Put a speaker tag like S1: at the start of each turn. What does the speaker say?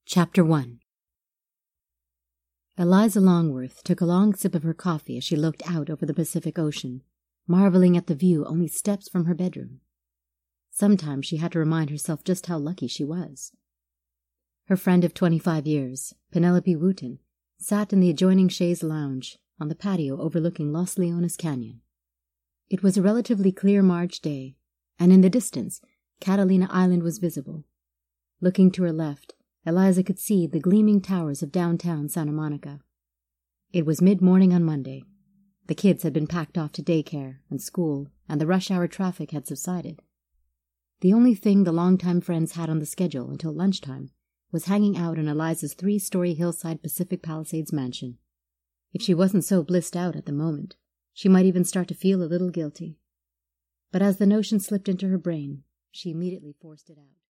S1: Chapter 1. Eliza Longworth took a long sip of her coffee as she looked out over the Pacific Ocean, marveling at the view only steps from her bedroom. Sometimes she had to remind herself just how lucky she was. Her friend of 25 years, Penelope Wooten, sat in the adjoining chaise lounge on the patio overlooking Los Leones Canyon. It was a relatively clear March day, and in the distance, Catalina Island was visible. Looking to her left, Eliza could see the gleaming towers of downtown Santa Monica. It was mid-morning on Monday. The kids had been packed off to daycare and school, and the rush-hour traffic had subsided. The only thing the longtime friends had on the schedule until lunchtime was hanging out in Eliza's 3-story hillside Pacific Palisades mansion. If she wasn't so blissed out at the moment, she might even start to feel a little guilty. But as the notion slipped into her brain, she immediately forced it out.